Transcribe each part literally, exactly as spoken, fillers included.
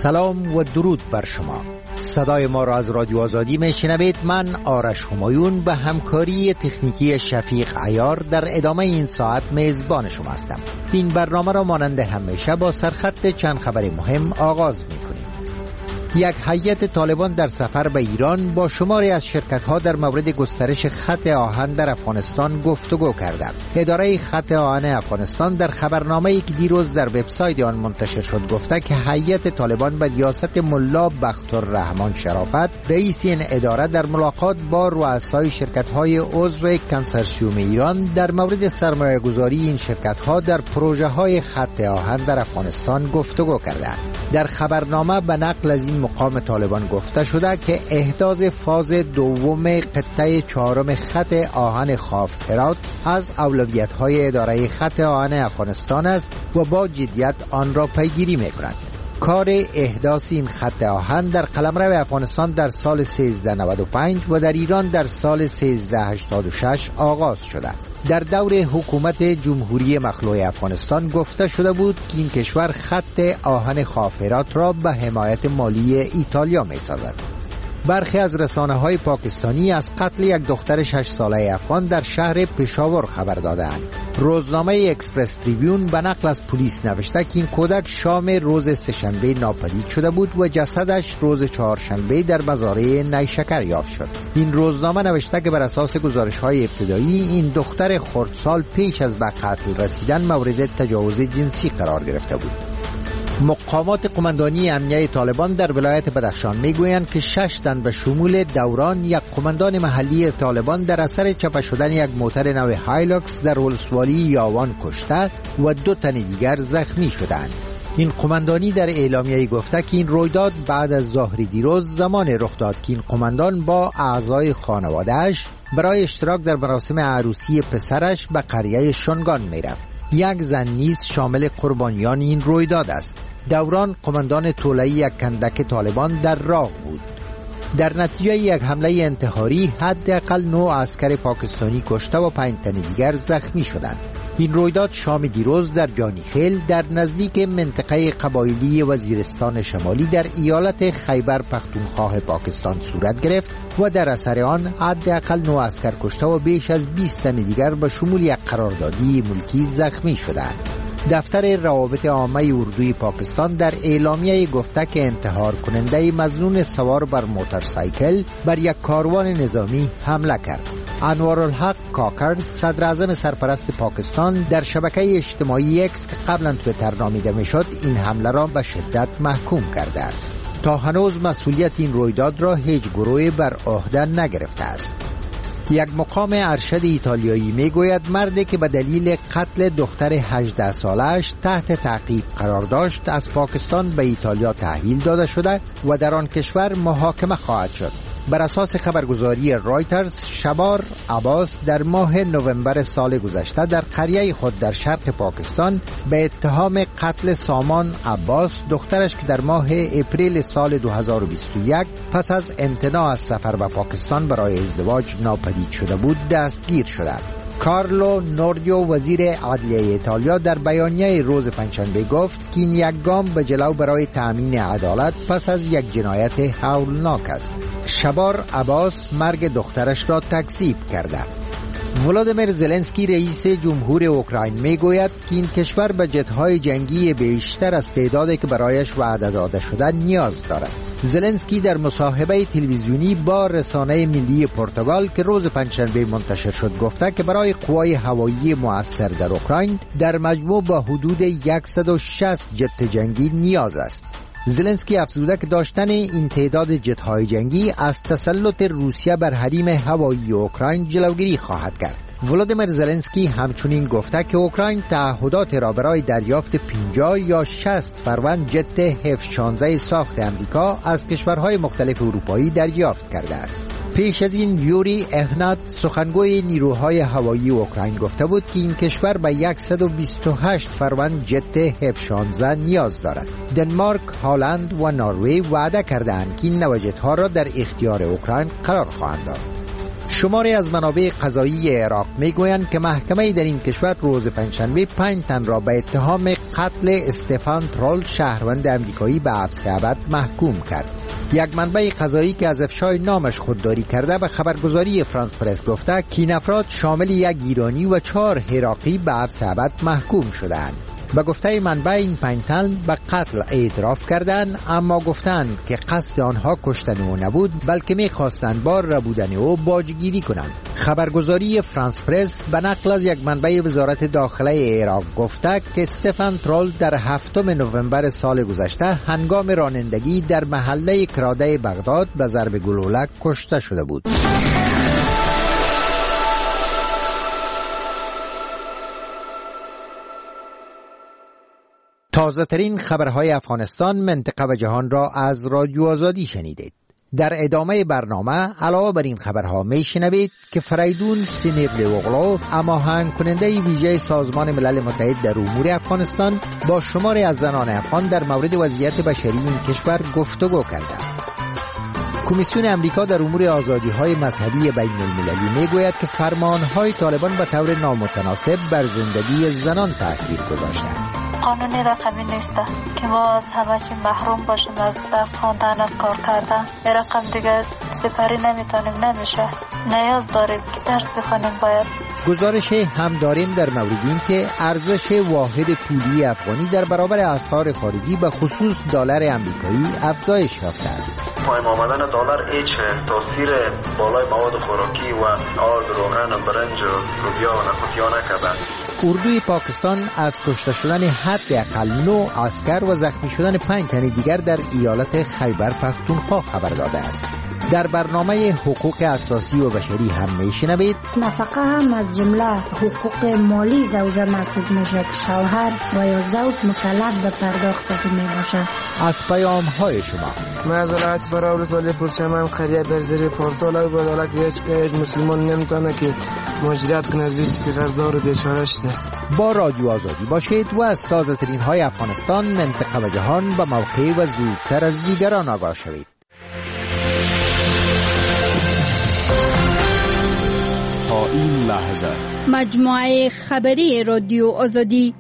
سلام و درود بر شما. صدای ما را از رادیو آزادی میشنوید. من آرش همایون به همکاری تکنیکی شفیق عیار در ادامه این ساعت میزبان شما هستم. این برنامه را مانند همیشه با سرخط چند خبر مهم آغاز می‌کنیم. یک هیئت طالبان در سفر به ایران با شماری از شرکت‌ها در مورد گسترش خط آهن در افغانستان گفتگو کردند. اداره خط آهن افغانستان در خبرنامه‌ای که دیروز در وبسایت آن منتشر شد گفته که هیئت طالبان به ریاست ملا بختالرحمن شرافت رئیس این اداره در ملاقات با رؤسای شرکت‌های عضو کنسرسیوم ایران در مورد سرمایه‌گذاری این شرکت‌ها در پروژه‌های خط آهن در افغانستان گفتگو کردند. در خبرنامه به نقل از این مقام طالبان گفته شده که احداث فاز دوم قطعه چهارم خط آهن خاف هرات از اولویت‌های اداره خط آهن افغانستان است و با جدیت آن را پیگیری می‌کند. کار احداث این خط آهن در قلمرو افغانستان در سال سیزده نود و پنج و در ایران در سال سیزده هشتاد و شش آغاز شده. در دور حکومت جمهوری مخلوع افغانستان گفته شده بود که این کشور خط آهن خاف هرات را به حمایت مالی ایتالیا می سازد. برخی از رسانه‌های پاکستانی از قتل یک دختر شش ساله افغان در شهر پشاور خبر دادند. روزنامه اکسپرس تریبیون به نقل از پلیس نوشته که این کودک شام روز سه‌شنبه ناپدید شده بود و جسدش روز چهارشنبه در مزارع نیشکر یافت شد. این روزنامه نوشته که بر اساس گزارش‌های ابتدایی این دختر خردسال پیش از به قتل رسیدن مورد تجاوز جنسی قرار گرفته بود. مقامات قماندانی امنیه طالبان در ولایت بدخشان میگویند که شش تن به شمول دوران یک قماندان محلی طالبان در اثر چپه شدن یک موتر نو هایلوکس در ولسوالی یاوان کشته و دو تن دیگر زخمی شدند. این قماندانی در اعلامیه گفته که این رویداد بعد از ظهر دیروز زمان رخ داد که این قماندان با اعضای خانواده‌اش برای اشتراک در مراسم عروسی پسرش به قریه شنگان میرفت. یک زن نیز شامل قربانیان این رویداد است. دوران قماندان طوله‌ای یک کندک طالبان در راه بود. در نتیجه یک حمله انتحاری حداقل نه عسکر پاکستانی کشته و پنج تن دیگر زخمی شدند. این رویداد شام دیروز در جانیخیل در نزدیک منطقه قبایلی وزیرستان شمالی در ایالت خیبر پختونخوا پاکستان صورت گرفت و در اثر آن حداقل نه عسکر کشته و بیش از بیست تن دیگر به شمول یک قراردادی ملکی زخمی شدند. دفتر روابط عامه اردوی پاکستان در اعلامیه گفته که انتحار کننده مظنون سوار بر موتورسایکل بر یک کاروان نظامی حمله کرد. انوارالحق کاکر صدر اعظم سرپرست پاکستان در شبکه اجتماعی اکس که قبلا توییتر نامیده میشد این حمله را به شدت محکوم کرده است. تا هنوز مسئولیت این رویداد را هیچ گروهی بر عهده نگرفته است. یک مقام ارشد ایتالیایی میگوید مردی که به دلیل قتل دختر هجده سالش تحت تعقیب قرار داشت از پاکستان به ایتالیا تحویل داده شده و در آن کشور محاکمه خواهد شد. بر اساس خبرگزاری رایترز شبار عباس در ماه نوامبر سال گذشته در قریه خود در شرق پاکستان به اتهام قتل سامان عباس دخترش که در ماه اپریل سال دو هزار و بیست و یک پس از امتناع از سفر به پاکستان برای ازدواج ناپدید شده بود دستگیر شده. کارلو نوردیو وزیر عدلیه ایتالیا در بیانیه روز پنجشنبه گفت که این یک گام به جلو برای تأمین عدالت پس از یک جنایت هولناک است. شبار عباس مرگ دخترش را تکذیب کرده. ولادیمیر زلنسکی رئیس جمهور اوکراین میگوید که این کشور به جت‌های جنگی بیشتر از تعدادی که برایش وعده داده شده نیاز دارد. زلنسکی در مصاحبه تلویزیونی با رسانه ملی پرتغال که روز پنجشنبه منتشر شد گفته که برای قوای هوایی مؤثر در اوکراین در مجموع با حدود صد و شصت جت جنگی نیاز است. زلنسکی افزوده که داشتن این تعداد جت‌های جنگی از تسلط روسیه بر حریم هوایی اوکراین جلوگیری خواهد کرد. ولادیمیر زلنسکی همچنین گفته که اوکراین تعهدات را برای دریافت پنجاه یا شصت فروند جت اف شانزده ساخت امریکا از کشورهای مختلف اروپایی دریافت کرده است. پیش از این یوری اهنات سخنگوی نیروهای هوایی اوکراین گفته بود که این کشور به صد و بیست و هشت فروند جت اف شانزده نیاز دارد. دنمارک، هلند و نروژ وعده کردند که این نوع جت‌ها را در اختیار اوکراین قرار خواهند داد. شماری از منابع قضایی عراق میگویند که محکمه در این کشور روز پنجشنبه پنج تن را به اتهام قتل استفان ترول شهروند امریکایی به حبس ابد محکوم کرد. یک منبع قضایی که از افشای نامش خودداری کرده به خبرگزاری فرانس پرس گفته که این افراد شامل یک ایرانی و چهار عراقی به حبس ابد محکوم شدند. به گفته منبع این پنج تن به قتل اعتراف کردند، اما گفتند که قصد آنها کشتن او نبود بلکه می‌خواستند بار ربودن او باجگیری کنند. خبرگزاری فرانس پرس به نقل از یک منبع وزارت داخله عراق گفته که استفان ترول در هفتم نوامبر سال گذشته هنگام رانندگی در محله کراده بغداد به ضرب گلوله کشته شده بود. تازه ترین خبرهای افغانستان، منطقه و جهان را از رادیو آزادی شنیدید. در ادامه برنامه علاوه بر این خبرها می شنوید که فریدون سینیرلیوغلو، هماهنگ کننده ویژه سازمان ملل متحد در امور افغانستان، با شماری از زنان افغان در مورد وضعیت بشری این کشور گفتگو کرده. کمیسیون امریکا در امور آزادی‌های مذهبی بین المللی میگوید که فرمان‌های طالبان به طور نامتناسب بر زندگی زنان تأثیر گذاشته. قانونی رقمی نیست که ما از همه چی محروم باشیم، از درس خواندن، از کار کردن. این رقم دیگه سپری نمیتونیم، نمیشه. نیاز داریم که درس بخونیم. باید گزارش هم داریم در مورد این که ارزش واحد پولی افغانی در برابر اسعار خارجی به خصوص دلار آمریکایی افزایش یافته است. پایین آمدن دلار هیچ تاثیر بالای مواد خوراکی و آرد، روغن، برنج، لوبیا و نخودیا نکرده. اردوی پاکستان از کشته شدن حداقل نه عسکر و زخمی شدن پنج تن دیگر در ایالت خیبر پختونخوا خبر داده است. در برنامه حقوق اساسی و بشری هم میشنوید نفقه هم از جمله حقوق مالی زوجه محسوب میشه که شوهر و یا زوج مکلف به پرداخت می باشه. از پیام های شما معذرت برای ولسوالی پرچمن قریه در زیر پورتال و بداله که هیچ که مسلمان نمیتونه که مهاجرت کنه از بیستی که قرضدار و بیچاره شده. با رادیو آزادی باشید و از تازه ترین های افغانستان، منطقه و جهان به موقع و زودتر از دیگران آگاه شوید. تا این لحظه مجموعه خبری رادیو آزادی.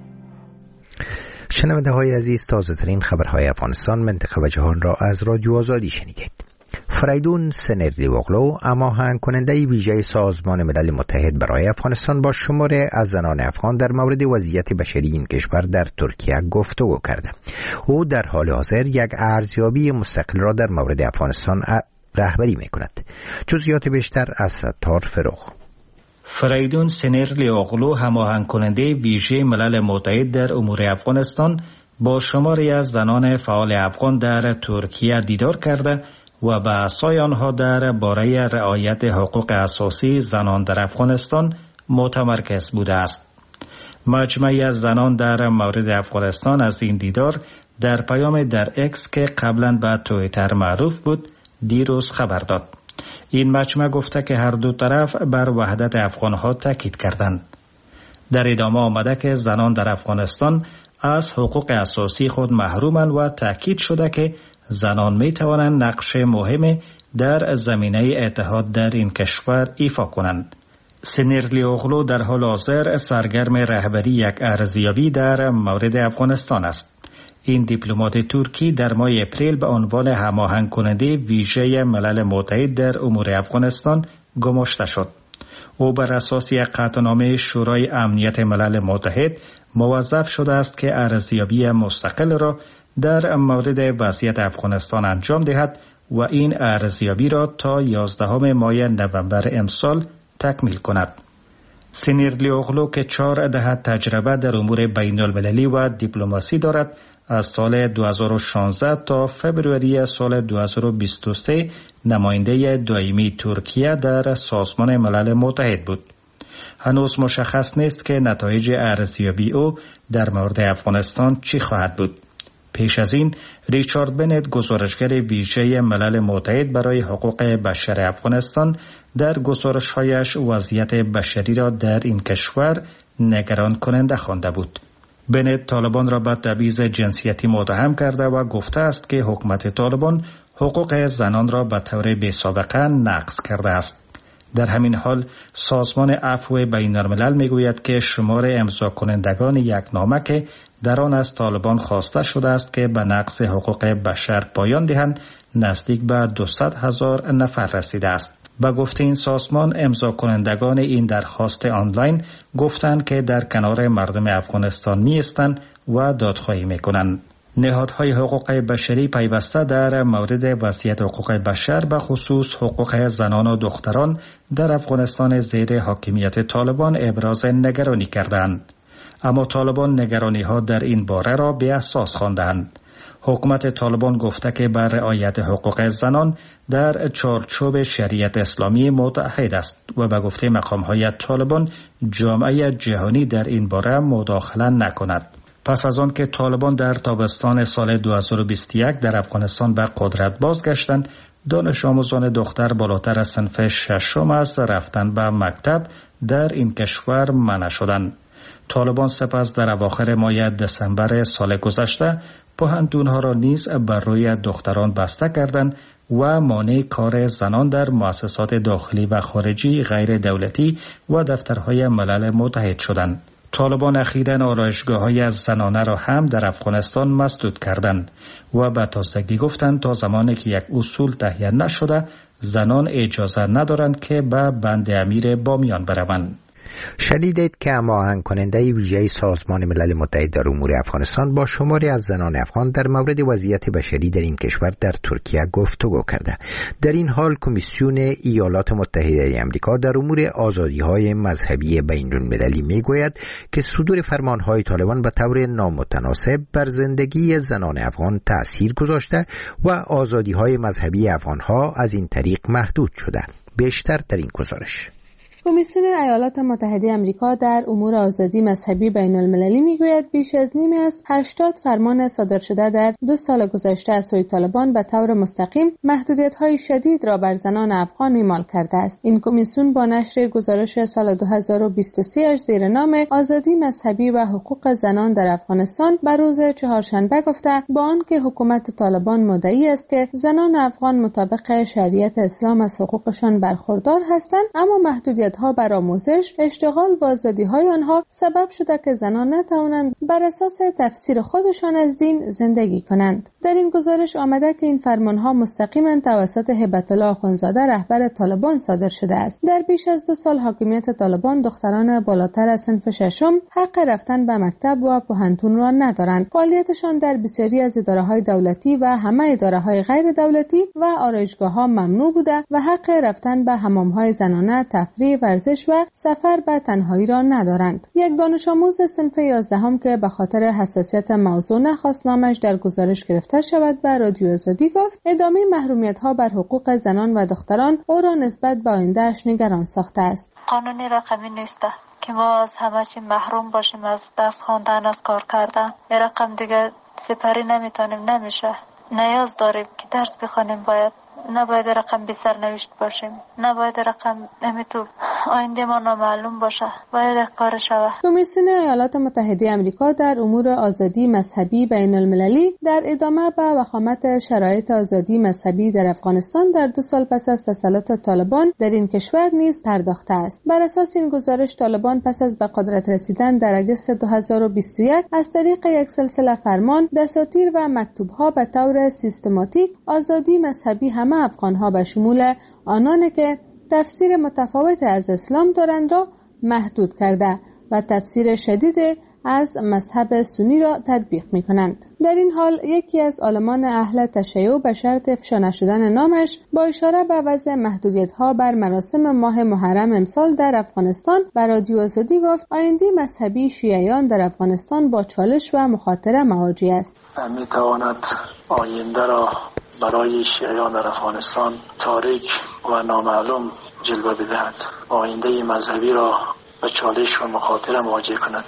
شنونده های عزیز، تازه ترین خبرهای افغانستان، منطقه و جهان را از رادیو آزادی شنیدید. فریدون سینیرلیوغلو، هماهنگ کننده ویژه سازمان ملل متحد برای افغانستان، با شماره از زنان افغان در مورد وضعیت بشری این کشور در ترکیه گفتگو کرده. او در حال حاضر یک ارزیابی مستقل را در مورد افغانستان رهبری می‌کند. جزئیات بیشتر از ستار فروغ. فریدون سینیرلیوغلو، هماهنگ کننده ویژه ملل متحد در امور افغانستان، با شماری از زنان فعال افغان در ترکیه دیدار کرده و بحث‌های آنها در باره رعایت حقوق اساسی زنان در افغانستان متمرکز بوده است. مجموعی از زنان در مورد افغانستان از این دیدار در پیام در اکس که قبلا به توییتر معروف بود دیروز خبر داد. این مجمع گفته که هر دو طرف بر وحدت افغانها تاکید کردند. در ادامه آمده که زنان در افغانستان از حقوق اساسی خود محرومند و تاکید شده که زنان می توانند نقش مهمی در زمینه اتحاد در این کشور ایفا کنند. سینیرلیوغلو در حال حاضر سرگرم رهبری یک ارزیابی در مورد افغانستان است. این دیپلمات ترکی در ماه اپریل به عنوان هماهنگ کننده ویژه ملل متحد در امور افغانستان گماشته شد. او بر اساس یک قطعنامه شورای امنیت ملل متحد موظف شده است که ارزیابی مستقل را در مورد وضعیت افغانستان انجام دهد و این ارزیابی را تا یازدهم ماه نوامبر امسال تکمیل کند. سینیرلیوغلو که چهار دهه تجربه در امور بین المللی و دیپلماسی دارد، از سال دو هزار و شانزده تا فوریه سال دو هزار و بیست و سه نماینده دائمی ترکیه در سازمان ملل متحد بود. هنوز مشخص نیست که نتایج ارزیابی او در مورد افغانستان چی خواهد بود. پیش از این ریچارد بنت، گزارشگر ویژه ملل متحد برای حقوق بشر افغانستان، در گزارش‌هایش وضعیت بشری را در این کشور نگران کننده خوانده بود. بنت طالبان را به تبعیض جنسیتی متهم کرده و گفته است که حکومت طالبان حقوق زنان را به طور بی‌سابقه نقض کرده است. در همین حال سازمان عفو بین الملل میگوید که شمار امضا کنندگان یک نامه که در آن از طالبان خواسته شده است که به نقض حقوق بشر پایان دهند نزدیک به دویست هزار نفر رسیده است. به گفته این سازمان امضا کنندگان این درخواست آنلاین گفتند که در کنار مردم افغانستان می ایستند و دادخواهی می کنند. نهادهای حقوق بشری پیوسته در مورد وضعیت حقوق بشر به خصوص حقوق زنان و دختران در افغانستان زیر حاکمیت طالبان ابراز نگرانی کردند. اما طالبان نگرانی ها در این باره را بی اساس خواندند. حکومت طالبان گفته که بر رعایت حقوق زنان در چارچوب شریعت اسلامی متعهد است و به گفته مقام‌های طالبان جامعه جهانی در این باره مداخله نکند. پس از آن که طالبان در تابستان سال دو هزار و بیست و یک در افغانستان به قدرت بازگشتند، دانش آموزان دختر بالاتر از صنف ششم از رفتن به مکتب در این کشور منع شدند. طالبان سپس در اواخر ماه دسامبر سال گذشته پوهنتون‌ها را نیز بر روی دختران بسته کردند و مانع کار زنان در مؤسسات داخلی و خارجی غیر دولتی و دفترهای ملل متحد شدند. طالبان اخیراً آرایشگاه‌های زنانه را هم در افغانستان مسدود کردند و به تازگی گفتند تا زمانی که یک اصول تهیه نشده زنان اجازه ندارند که به بند امیر بامیان بروند. شنیدید که هماهنگ کننده ویژه سازمان ملل متحد در امور افغانستان با شماری از زنان افغان در مورد وضعیت بشری در این کشور در ترکیه گفتگو کرده. در این حال کمیسیون ایالات متحده آمریکا در امور آزادی‌های مذهبی بین المللی میگوید که صدور فرمان‌های طالبان به طور نامتناسب بر زندگی زنان افغان تأثیر گذاشته و آزادی‌های مذهبی افغان‌ها از این طریق محدود شده. بیشتر در این گزارش. کمیسیون ایالات متحده آمریکا در امور آزادی مذهبی بین المللی میگوید بیش از نیمی از هشتاد فرمان صادر شده در دو سال گذشته از سوی طالبان به طور مستقیم محدودیت‌های شدید را بر زنان افغان اعمال کرده است. این کمیسیون با نشر گزارش سال دو هزار و بیست و سه زیر نام آزادی مذهبی و حقوق زنان در افغانستان بر روز چهارشنبه گفته با آنکه حکومت طالبان مدعی است که زنان افغان مطابق شریعت اسلام از حقوقشان برخوردار هستند، اما محدودیت ها بر آموزش، اشتغال و آزادی‌های آنها سبب شده که زنان نتوانند بر اساس تفسیر خودشان از دین زندگی کنند. در این گزارش آمده که این فرمان‌ها مستقیما توسط هبت الله اخوندزاده رهبر طالبان صادر شده است. در بیش از دو سال حاکمیت طالبان دختران بالاتر از صنف ششم حق رفتن به مکتب و پوهنتون را ندارند. فعالیتشان در بسیاری از اداره‌های دولتی و همه اداره‌های غیر دولتی و آرایشگاه‌ها ممنوع بوده و حق رفتن به حمام‌های زنانه، تفریح، ورزش و سفر به تنهایی را ندارند. یک دانش آموز صنف یازدهم که به خاطر حساسیت موضوع نخواست نامش در گزارش گرفته شود به رادیو آزادی گفت ادامه محرومیت‌ها بر حقوق زنان و دختران او را نسبت به آینده‌اش نگران ساخته است. قانونی رقمی نیست که ما از همه چی محروم باشیم، از دست خواندن، از کار کردن. این رقم دیگه سپری نمیتونیم، نمیشه. نیاز داریم که درس بخونیم، باید نباید رقم بی سرنوشت باشیم، نباید رقم نمیتو آینده ما نامعلوم باشه، باید کار شوه. کمیسیون ایالات متحده آمریکا در امور آزادی مذهبی بین المللی در ادامه به وخامت شرایط آزادی مذهبی در افغانستان در دو سال پس از تسلط طالبان در این کشور نیز پرداخته است. بر اساس این گزارش طالبان پس از به قدرت رسیدن در اگست دو هزار و بیست و یک از طریق یک سلسله فرمان، دساتیر و مکتوب‌ها به طور سیستماتیک آزادی مذهبی همه افغان‌ها به شمول آنانی که تفسیر متفاوت از اسلام دارند را محدود کرده و تفسیر شدید از مذهب سنی را تطبیق می‌کنند. در این حال یکی از عالمان اهل تشیع به شرط افشا نشدن نامش با اشاره به وضع محدودیت‌ها بر مراسم ماه محرم امسال در افغانستان بر رادیو آزادی گفت آینده مذهبی شیعیان در افغانستان با چالش و مخاطره مواجه است. می‌تواند آینده را برای شیعیان در افغانستان تاریک و نامعلوم جلوه بدهد، آینده مذهبی را به چالش و مخاطره مواجه کند.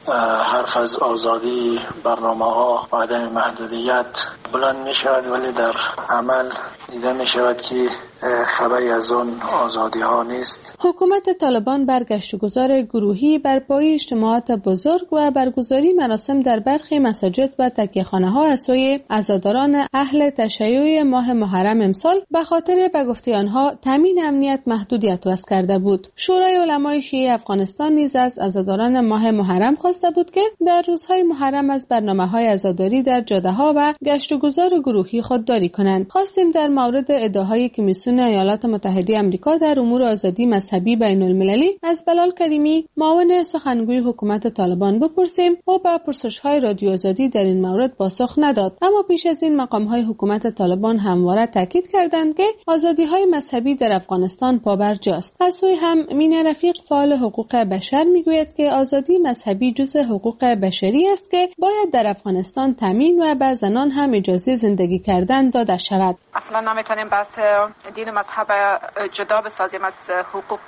حرف از آزادی، برنامه‌ها و عدم محدودیت بلند می شود، ولی در عمل دیده می شود که خبری از اون آزادی ها نیست. حکومت طالبان بر گشتگذار گروهی بر پای اجتماعات بزرگ و برگزاری مراسم در برخی مساجد و تکیه‌خانه ها از سوی عزاداران اهل تشیع ماه محرم امسال به خاطر به گفته آنها تامین امنیت محدودیت وضع کرده بود. شورای علمای شیعه افغانستان نیز از عزاداران ماه محرم خواسته بود که در روزهای محرم از برنامه‌های عزاداری در جاده‌ها و گشتگذار گروهی خودداری کنند. خواستیم در مورد ادعاهای کمیسیون ایالات متحده آمریکا در امور آزادی مذهبی بین المللی از بلال کریمی معاون سخنگوی حکومت طالبان بپرسیم و با پرسش‌های رادیو آزادی در این مورد پاسخ نداد. اما پیش از این مقام‌های حکومت طالبان همواره تاکید کردند که آزادی‌های مذهبی در افغانستان پابرجاست. از سوی هم مین رفیق فعال حقوق بشر میگوید که آزادی مذهبی جزء حقوق بشری است که باید در افغانستان تامین و به زنان هم اجازه زندگی کردن داده شود. اصلا نمیتونیم بحث دین و مذهب جدا بسازیم از حقوق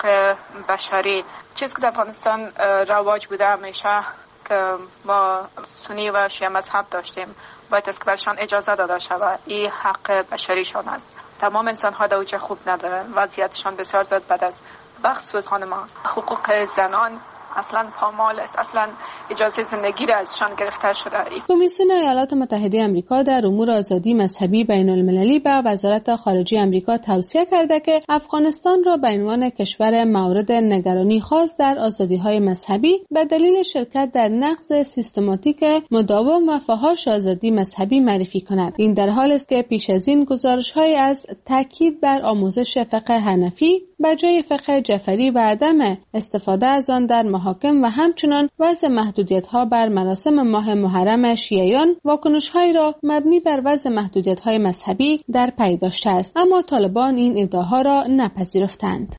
بشری. چیزی که در افغانستان رواج بوده همیشه که ما سنی و شیعه مذهب داشتیم، باید است که برشان اجازه داده شود. این حق بشریشان است. تمام انسان ها در اوج خوب ندارن، وضعیتشان بسیار زد بد است. بخصوص خانم‌ها حقوق زنان اصلا پامال است، اصلا اجازه زندگی را ازشان گرفته شده. کمیسیون ایالات متحده آمریکا در امور آزادی مذهبی بین المللی به وزارت خارجه آمریکا توصیه کرده که افغانستان را به عنوان کشور مورد نگرانی خاص در آزادی‌های مذهبی به دلیل شرکت در نقض سیستماتیک مداوم و فحاش آزادی مذهبی معرفی کند. این در حالی است که پیش از این گزارش‌های از تاکید بر آموزش فقه حنفی به جای فقه جعفری و عدم استفاده از آن در محاکم و همچنان وضع محدودیت‌ها بر مراسم ماه محرم شیعیان واکنش‌هایی را مبنی بر وضع محدودیت‌های مذهبی در پی داشته است، اما طالبان این ادعاها را نپذیرفتند.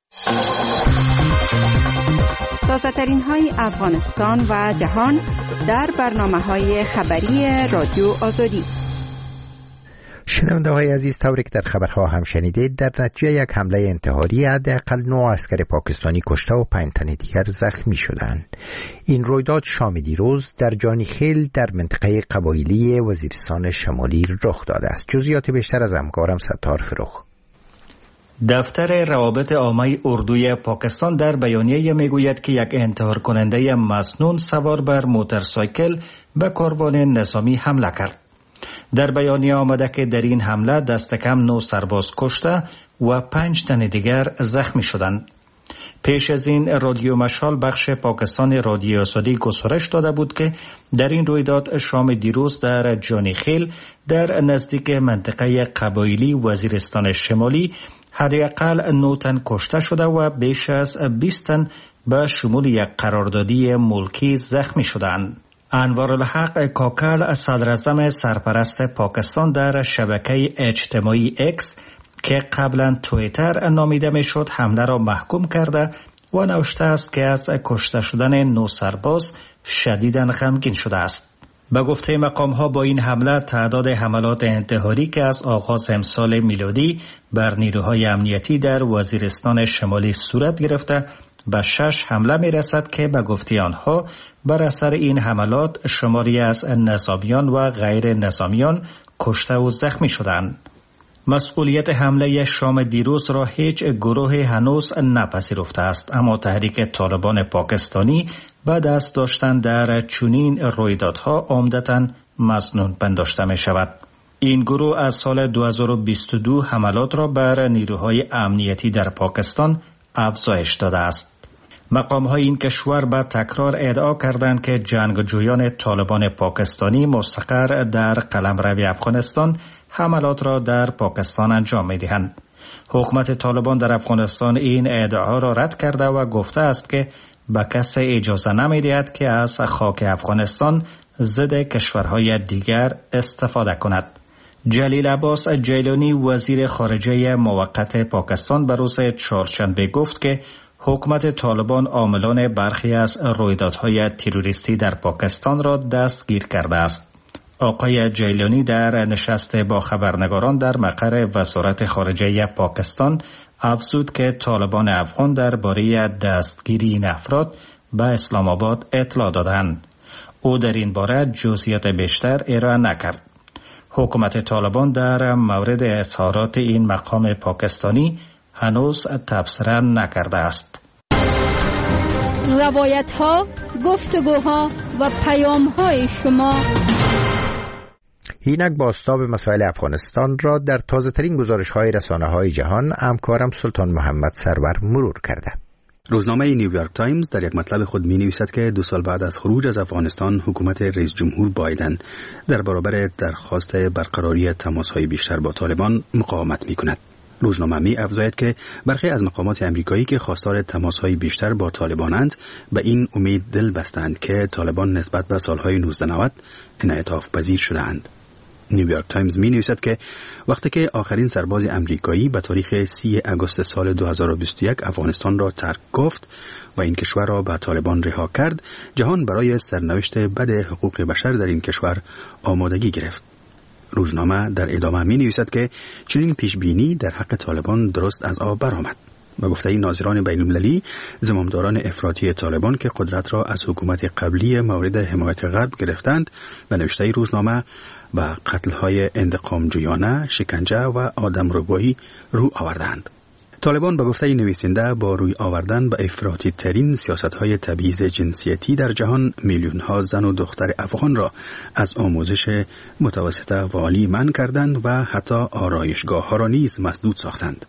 تازه‌ترین های افغانستان و جهان در برنامه‌های خبری رادیو آزادی. شنونده های عزیز، طوری که در خبرها هم شنیدید، در نتیجه یک حمله انتحاری حداقل نه اسکر پاکستانی کشته و پنج تن دیگر زخمی شدند. این رویداد شام دیروز در جانیخیل در منطقه قبایلی وزیرستان شمالی رخ داده است. جزئیات بیشتر از همکارم ستار فروخ. دفتر روابط عامه اردوی پاکستان در بیانیه میگوید که یک انتحار کننده مسنون سوار بر موتورسایکل به کاروان نظامی حمله کرد. در بیانیه آمده که در این حمله دست کم نه سرباز کشته و پنج تن دیگر زخمی شدند. پیش از این رادیو مشال بخش پاکستان رادیو آزادی گزارش داده بود که در این رویداد شام دیروز در جانیخیل در نزدیک منطقه قبایلی وزیرستان شمالی حداقل نه تن کشته شده و بیش از بیست تن به شمول یک قراردادی ملکی زخمی شدند. انوارالحق کاکل صدراعظم سرپرست پاکستان در شبکه اجتماعی اکس که قبلا توییتر نامیده میشد حمله را محکوم کرده و نوشته است که از کشته شدن نه سرباز شدیداً غمگین شده است. به گفته مقام ها با این حمله تعداد حملات انتحاری که از آغاز امسال میلادی بر نیروهای امنیتی در وزیرستان شمالی صورت گرفته به شش حمله می رسد که به گفته آنها بر اثر این حملات شماری از نظامیان و غیر نظامیان کشته و زخمی شدند. مسئولیت حمله شام دیروز را هیچ گروه هنوز نپذیرفته است، اما تحریک طالبان پاکستانی بعد از داشتن در چنین رویدادها عمدتاً مسنون پنداشته می شود. این گروه از سال دو هزار و بیست و دو حملات را بر نیروهای امنیتی در پاکستان افزایش داده است. مقام‌های این کشور به تکرار ادعا کردند که جنگجویان طالبان پاکستانی مستقر در قلمرو افغانستان حملات را در پاکستان انجام می‌دهند. حکومت طالبان در افغانستان این ادعا را رد کرده و گفته است که به کسی اجازه نمی‌دهد که از خاک افغانستان ضد کشورهای دیگر استفاده کند. جلیل عباس جیلانی وزیر خارجه موقت پاکستان به روز چهارشنبه گفت که حکومت طالبان عاملان برخی از رویدادهای تروریستی در پاکستان را دستگیر کرده است. آقای جیلانی در نشست با خبرنگاران در مقر وزارت خارجه پاکستان افزود که طالبان افغان درباره دستگیری این افراد به اسلام آباد اطلاع دادند. او در این باره جزئیات بیشتر ارائه نکرد. حکومت طالبان در مورد اظهارات این مقام پاکستانی هنوز تبصره نکرده است. روایت ها، گفتگوها و پیام های شما. اینک بازتاب مسائل افغانستان را در تازه ترین گزارش های رسانه های جهان همکارم سلطان محمد سرور مرور کرده. روزنامه نیویورک تایمز در یک مطلب خود می نویسد که دو سال بعد از خروج از افغانستان حکومت رئیس جمهور بایدن در برابر درخواست برقراری تماس‌های بیشتر با طالبان مقاومت می کند. روزنامه می افزاید که برخی از مقامات امریکایی که خواستار تماس‌های بیشتر با طالبانند به این امید دل بستند که طالبان نسبت به سالهای نوزده نود انعطاف پذیر شده‌اند. نیویورک تایمز می نویسد که وقتی که آخرین سرباز امریکایی به تاریخ سی آگوست سال دو هزار و بیست و یک افغانستان را ترک گفت و این کشور را به طالبان رها کرد، جهان برای سرنوشت بد حقوق بشر در این کشور آمادگی گرفت. روزنامه در ادامه می نویسد که چنین پیشبینی در حق طالبان درست از آب برآمد. و گفته این ناظران بین المللی، زمامداران افراطی طالبان که قدرت را از حکومت قبلی مورد حمایت غرب گرفتند، به نوشته روزنامه و قتل‌های انتقامجویانه، شکنجه و آدمربایی رو آوردند. طالبان به گفته نویسنده با روی آوردن به افراطی ترین سیاست‌های تبعیض جنسیتی در جهان میلیون‌ها زن و دختر افغان را از آموزش متوسطه و عالی منع کردند و حتی آرایشگاه‌ها را نیز مسدود ساختند.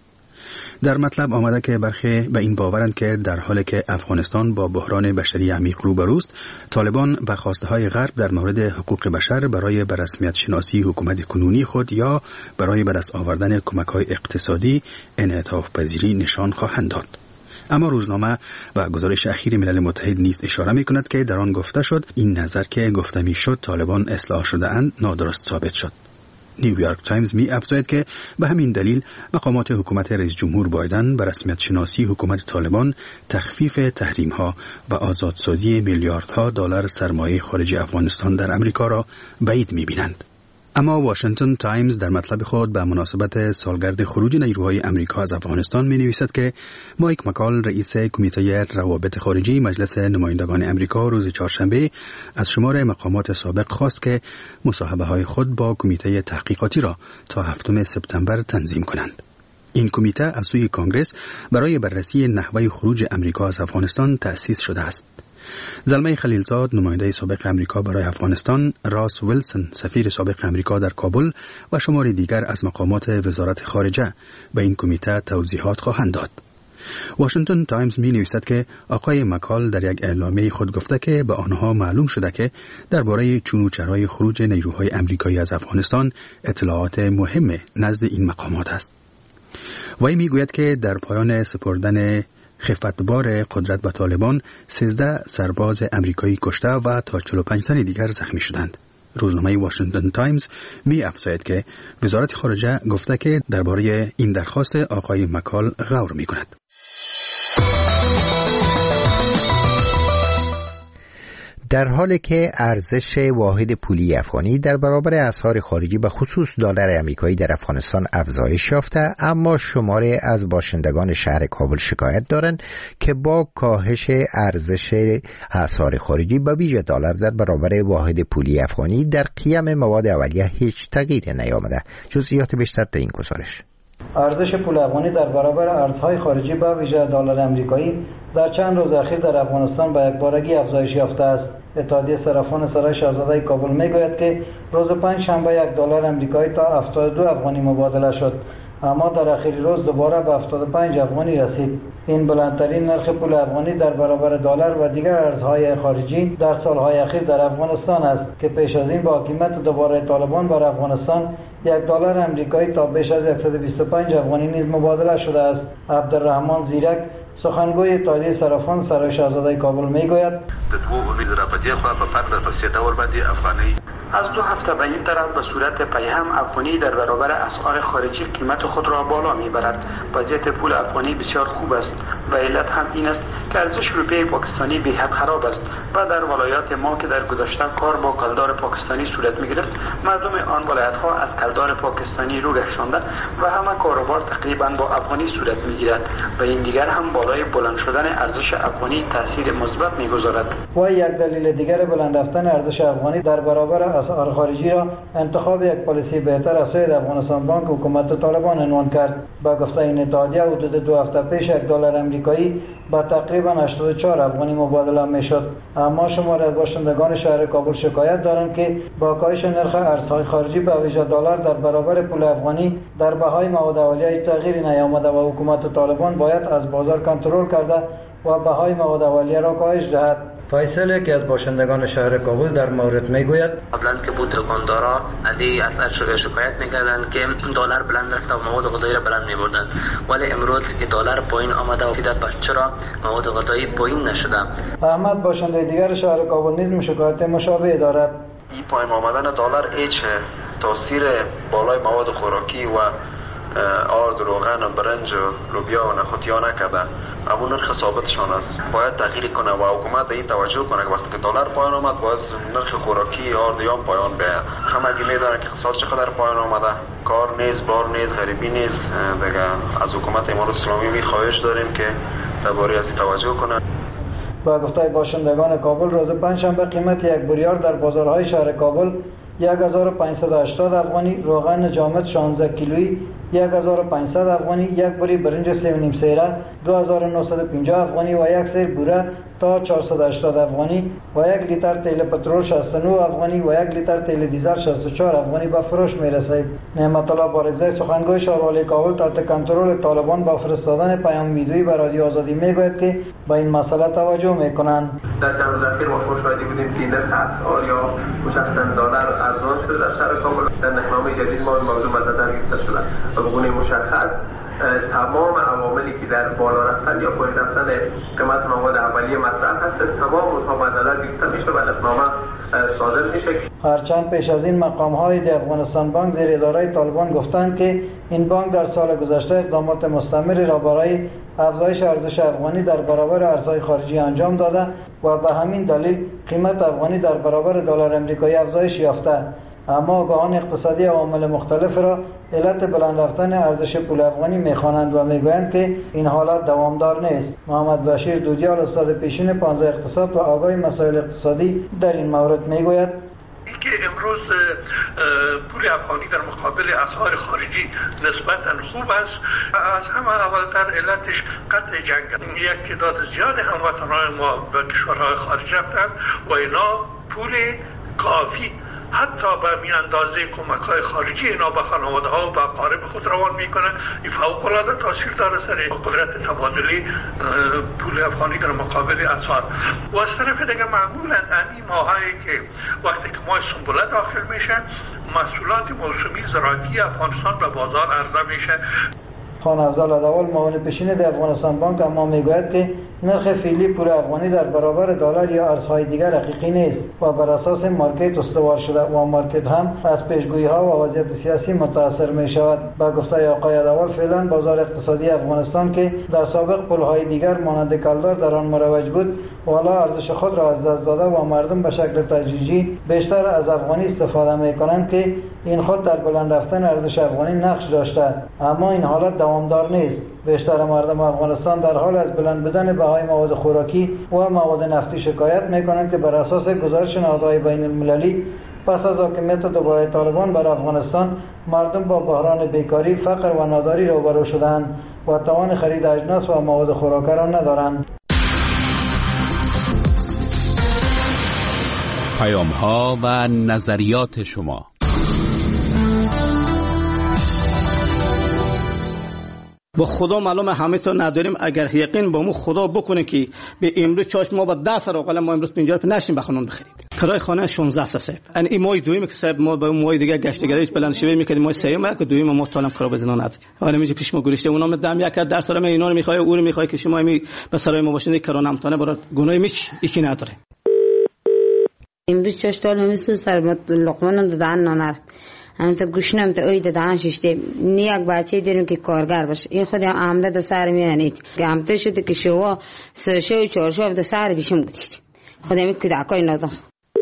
در مطلب آمده که برخی به این باورند که در حالی که افغانستان با بحران بشری عمیق روبروست، طالبان به خواسته‌های غرب در مورد حقوق بشر برای به رسمیت شناسی حکومت کنونی خود یا برای به دست آوردن کمک‌های اقتصادی انعطاف پذیری نشان خواهند داد. اما روزنامه و گزارش اخیر ملل متحد نیز اشاره می‌کند که در آن گفته شد این نظر که گفته می‌شد طالبان اصلاح شده‌اند نادرست ثابت شد. نیویورک تایمز می افزاید که به همین دلیل مقامات حکومت رئیس جمهور بایدن به رسمیت شناسی حکومت طالبان تخفیف تحریم ها و آزادسازی میلیاردها دلار سرمایه خارجی افغانستان در امریکا را بعید می بینند. اما واشنگتن تایمز در مطلب خود به مناسبت سالگرد خروج نیروهای امریکا از افغانستان می نویسد که مایک مکال رئیس کمیته روابط خارجی مجلس نمایندگان امریکا روز چهارشنبه از شمار مقامات سابق خواست که مصاحبه های خود با کمیته تحقیقاتی را تا هفتم سپتامبر تنظیم کنند. این کمیته از سوی کانگرس برای بررسی نحوه خروج امریکا از افغانستان تأسیس شده است. زلمه خلیلزاد نماینده سابق امریکا برای افغانستان، راس ویلسون سفیر سابق امریکا در کابل و شماری دیگر از مقامات وزارت خارجه به این کمیته توضیحات خواهند داد. واشنگتن تایمز می نویسد که آقای مکال در یک اعلامیه خود گفته که به آنها معلوم شده که درباره چون و چرای خروج نیروهای امریکایی از افغانستان اطلاعات مهم نزد این مقامات است. وی می گوید که در پایان سپردن خفتبار قدرت به طالبان سیزده سرباز امریکایی کشته و تا چهل و پنج تن دیگر زخمی شدند. روزنامه واشنگتن تایمز می افزاید که وزارت خارجه گفته که درباره این درخواست آقای مکال غور می کند. در حالی که ارزش واحد پولی افغانی در برابر اسعار خارجی به خصوص دلار آمریکایی در افغانستان افزایش یافته، اما شماری از باشندگان شهر کابل شکایت دارند که با کاهش ارزش اسعار خارجی به ویژه دلار در برابر واحد پولی افغانی در قیم مواد اولیه هیچ تغییری نیامده. جزئیات بیشتر در این گزارش. ارزش پول افغانی در برابر ارزهای خارجی به ویژه دلار آمریکایی در چند روز اخیر در افغانستان به یکبارگی افزایش یافته است. اتحادیه صرافان سرای شاهزاده کابل میگوید که روز پنج شنبه یک دلار آمریکایی تا هفتاد و دو افغانی مبادله شد، اما در آخرین روز دوباره به هفتاد و پنج افغانی رسید. این بلندترین نرخ پول افغانی در برابر دلار و دیگر ارزهای خارجی در سالهای اخیر در افغانستان است که پیش از این با قیمت دوباره طالبان بر افغانستان یک دلار آمریکایی تا بیش از صد و بیست و پنج افغانی نیز مبادله شده است. عبدالرحمن زیرک سخنگوی اتحادیه صرافان سرای شاهزاده کابل میگوید از دو هفته به این طرف به صورت پیهم افغانی در برابر اسعار خارجی قیمت خود را بالا میبرد. وضعیت پول افغانی بسیار خوب است و علت هم این است که ارزش روپیه پاکستانی به حد خراب است و در ولایات ما که در گذشته کار با کلدار پاکستانی صورت می‌گرفت، مردم آن ولایت‌ها از کلدار پاکستانی رو گشتانده و همه کاروبار تقریبا با افغانی صورت می‌گیرد و این دیگر هم بالای بلند شدن ارزش افغانی تاثیر مثبت می‌گذارد. و یک دلیل دیگر بلند رفتن ارزش افغانی در برابر اسعار خارجی را انتخاب یک پالیسی بهتر از سوی افغانستان بانک حکومت طالبان عنوان کرد. با گفته این اتحادیه حدود دو هفته پیش یک دلار امریکایی با تقریبا هشتاد و چهار افغانی مبادله میشد. اما شمار از باشندگان شهر کابل شکایت دارند که با کاهش نرخ ارزهای خارجی به ویژه دلار در برابر پول افغانی در بهای مواد اولیه تغییری نیامده و حکومت طالبان باید از بازار کنترل کرده و بهای مواد اولیه را کاهش دهد. فیصل که از باشندگان شهر کابل در مورد میگوید قبلا که بود دکاندارا علی از شکایت میکردند که دلار بلند است و مواد غذایی را بلند میبردند، ولی امروز که دلار پایین آمده و دیدن پس چرا مواد غذایی پایین نشده. احمد باشنده دیگر شهر کابل نیز شکایت مشابه دارد. این پایین آمدن دلار هیچ تاثیر بالای مواد خوراکی و آرد، روغن و برنج و لوبیا و نخودیا نکرده. اما نرخ ثابتشان است، باید تغییر کنه و حکومت به این توجه کنه که وقتی که دلار پایین آمد باید نرخ خوراکی آرد یا پایین بیاید. همه گی میدونن که اقتصاد چقدر پایین آمده، کار نیز، بار نیز، غریبی نیز. دیگه از حکومت امارات اسلامی می خواهش داریم که درباره از توجه کنه. با گفته باشندگان کابل روز پنجشنبه قیمت یک بریار در بازارهای شهر کابل یک هزار و پانصد و هشتاد افغانی، روغن جامد شانزده کیلویی یک هزار و پانصد افغانی، یک بری برنج سه و نیم سیره دو هزار و نهصد و پنجاه افغانی و یک سیر بوره تا چهارصد و هشتاد افغانی و یک لیتر تیل پترول شصت و نه افغانی و یک لیتر تیل دیزل شصت و چهار افغانی به فروش میرسید. نعمت الله بارگزای سخنگوی شهروالی کابل تحت کنترل طالبان با فرستادن پیام ویدیویی به رادیو آزادی میگوید که به این مسئله توجه میکنند. در چند روز اخیر ما شاهد بودیم که نرخ اسعار یا مشخصا دلار ارزان شده در شهر کابل. در نقنامه جدید ما این موضوع مطرح گرفته شده و به گونه مشخص تمام عواملی که در بالا رفتن یا پایین رفتن قیمت مواد اولیه مطرح هست تمام اونها مدلل گرفته میشه و نقنامه صادر میشه. هرچند پیش از این مقام‌های در افغانستان بانک زیر اداره طالبان گفتند که این بانک در سال گذشته اقدامات مستمری را برای افزایش ارزش افغانی در برابر ارزهای خارجی انجام داده و به همین دلیل قیمت افغانی در برابر دلار امریکایی افزایش یافته. اما آگاهان اقتصادی عوامل مختلف را علت بلند رفتن ارزش پول افغانی میخوانند و میگویند که این حالت دوامدار نیست. محمد بشیر دودیال استاد پیشین پانزده اقتصاد و آگاه مسائل اقتصادی در این مورد میگوید که امروز پول افغانی در مقابل اسعار خارجی نسبتاً خوب است. از همه اولتر علتش قطع جنگ است. یک تعداد زیاد هموطنان ما به کشورهای خارج رفتند و اینا پول کافی حتی به می اندازه کمک‌های خارجی اینا به خانواده‌ها و به اقارب خود روان میکنه. این فوق‌العاده تاثیر داره سر قدرت تبادلی پول افغانی در مقابل اسعار. و از طرف دیگه معمولاً این ماهایی که وقتی که ماه سنبله داخل میشه محصولات موسمی زراعتی افغانستان به بازار عرضه میشه. خان افضل عدوال معاون پیشین در افغانستان بانک اما میگوید که نرخ فعلی پول افغانی در برابر دلار یا ارزهای دیگر حقیقی نیست و بر اساس مارکت استوار شده و مارکت هم از پیشگویی ها و وضعیت سیاسی متاثر می شود. با گفته آقای عدوال فعلا بازار اقتصادی افغانستان که در سابق پولهای دیگر مانند کلدار در آن مروج بود والا ارزش خود را از دست داده و مردم به شکل تدریجی بیشتر از افغانی استفاده می کنند که این خود در بلند رفتن ارزش افغانی نقش داشته. اما این حالت دوامدار نیست. بیشتر مردم افغانستان در حال از بلند بودن بهای مواد خوراکی و مواد نفتی شکایت میکنند که بر اساس گزارش نهادهای بین المللی پس از حاکمیت دوباره طالبان بر افغانستان مردم با بحران بیکاری، فقر و ناداری روبرو شدند و توان خرید اجناس و مواد خوراکی را ندارند. پیام ها و نظریات شما. با خدا معلومه همه تا نداریم. اگر یقین با مو خدا بکنه که به امروز چاش ما با ده سر اقل ما امروز پنجاه روپیه نشیم بخونون بخریم. کرای خانه شانزده صاحب. ان این ماه دویم که صاحب ما با ماه دیگه گشتگریش بلند شوی میکردیم ماه سوم که دویم ما طالم کرا بزنه ندید. حالا میشه پیش ما گریشته اونا مدام یک در سر ما اینا رو میخوای اون رو میخوای که شما می به سرای ما باشین کرا نمتانه برات گناهی میچ یکی نداره. امروز چاش طالم مثل سر لقمان دادن نانر هم تا گوشنم تا اوید دهان ششته نیاک بچه داریم که کارگر باشه این خودی هم عمده دا سر میانید که همته شده که شوا سرشو و چارشو دا سر بیشم گدید خودی همی کدکای نادم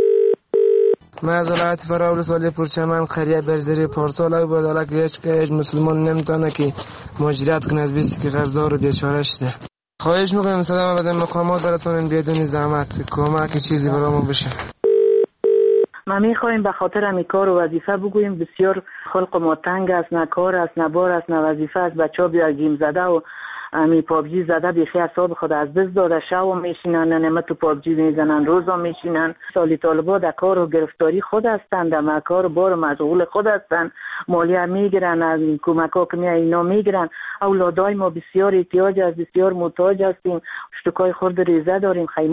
من از ولایت فراولس ولی پرچمن قریه برزری پارسال او بداله که هیچ که هیچ مسلمان نمیتونه که مهاجرت کنه از بیستی که قرضدار و بیچاره شده. خواهش میکنم صدا بده مقامات براتون بدون زحمت کمک چیزی برامون بشه. ما میخوایم به خاطر امی کار و وظیفه بگوییم بسیار خلق ما تنگ است، نه کار است، نه بار است، نه وظیفه است. بچه‌ها بیا گیم زده و امی پابجی زده بیخی حساب خود از دست داده شو میشینن نمه تو پابجی میزنن روزا میشینن. سالی طالبا در کار و گرفتاری خود هستند، در کار بار مشغول خود هستند، مالیه میگیرن، از کمک ها که اینا میگیرن. اولادای ما بسیار احتیاج است، بسیار محتاج هستیم، شتکای خورد ریزه داریم.